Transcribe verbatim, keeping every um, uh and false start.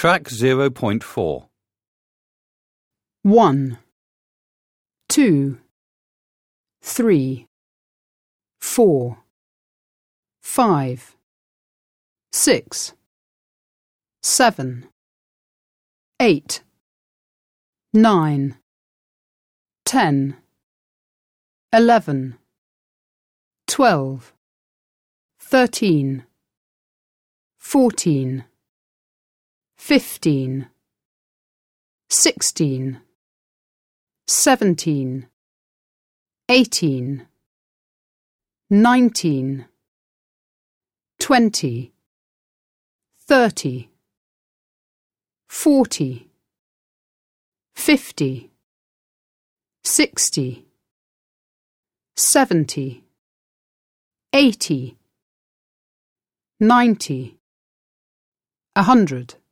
Track zero point four. One, two, three, four, five, six, seven, eight, nine, ten, eleven, twelve, thirteen, fourteen, fifteen, sixteen, seventeen, eighteen, nineteen, twenty, thirty, forty, fifty, sixty, seventy, eighty, ninety, a hundred.